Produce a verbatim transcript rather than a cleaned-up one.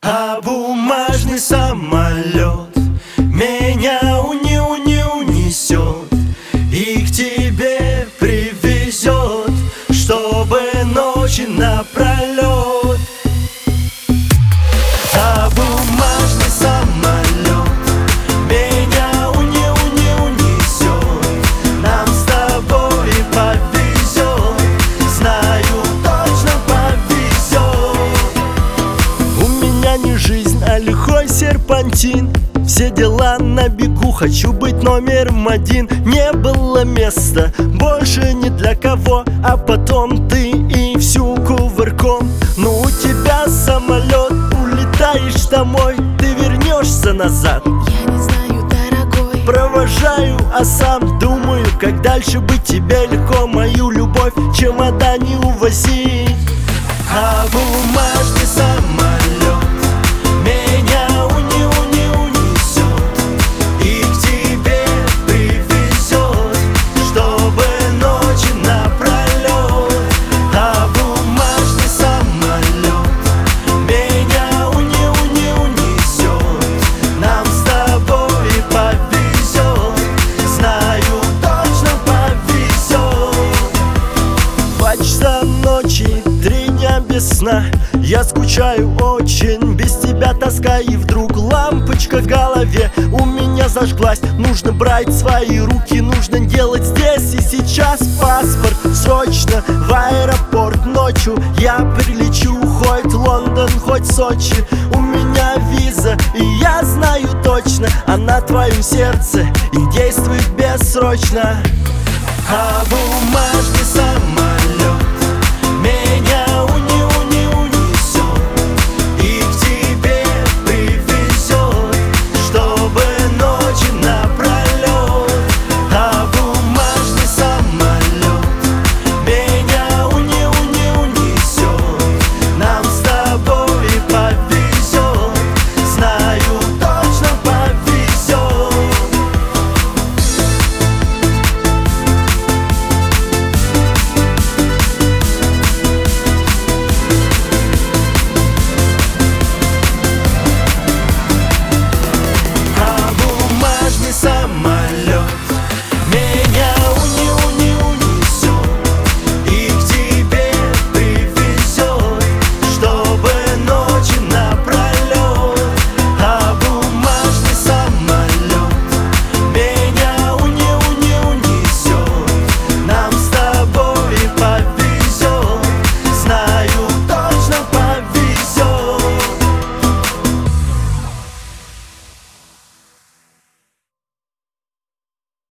А бумажный самолет меня уни-уни унесет и к тебе привезет, чтобы ночи напролет. А бумажный самолет меня уни-уни унесет, нам с тобой повезет, знаю, точно повезет. У меня не жизнь, а лихой серпантин. Все дела на бегу, хочу быть номером один. Не было места больше ни для кого, а потом ты и всю кувырком. Ну у тебя самолет, улетаешь домой, ты вернешься назад. Я не знаю, дорогой. Провожаю, а сам думаю, как дальше быть тебе легко. Мою любовь в чемодане увозить. А бумажный самолет меня уни-уни унесет и к тебе привезет, чтобы ночи напролет. А бумажный самолет меня уни-уни унесет, нам с тобой повезет, знаю, точно повезет. Два часа ночи, три дня без сна, я скучаю очень, без тебя тоска. И вдруг лампочка в голове у меня зажглась. Нужно брать в свои руки, нужно делать здесь и сейчас паспорт. Срочно в аэропорт ночью я прилечу, хоть Лондон, хоть Сочи. У меня виза, и я знаю точно, она в твоем сердце и действует бессрочно. А бумажный самолет